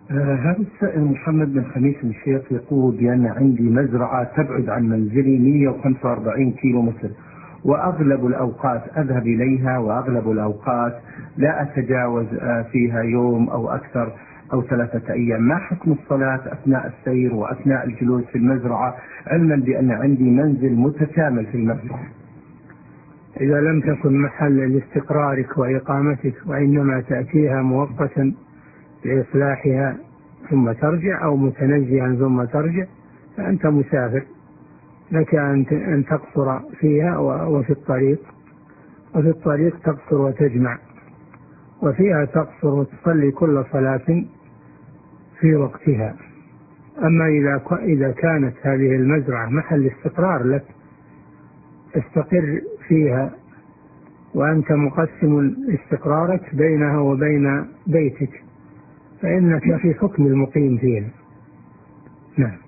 هذا السائل محمد بن خميس الشيخ يقول بأن عندي مزرعة تبعد عن منزلي 145 كيلو متر، وأغلب الأوقات أذهب إليها، وأغلب الأوقات لا أتجاوز فيها يوم أو أكثر أو 3 أيام. ما حكم الصلاة أثناء السير وأثناء الجلوس في المزرعة، علما بأن عندي منزل متكامل في المزرعة؟ إذا لم تكن محل لاستقرارك وإقامتك، وإنما تأتيها مؤقتا لإصلاحها ثم ترجع، أو متنزها ثم ترجع، فأنت مسافر، لك أن تقصر فيها وفي الطريق تقصر وتجمع، وفيها تقصر وتصلي كل صلاة في وقتها. أما إذا كانت هذه المزرعة محل استقرار لك، استقر فيها وأنت مقسم استقرارك بينها وبين بيتك، فإنك في حكم المقيم فيها. نعم.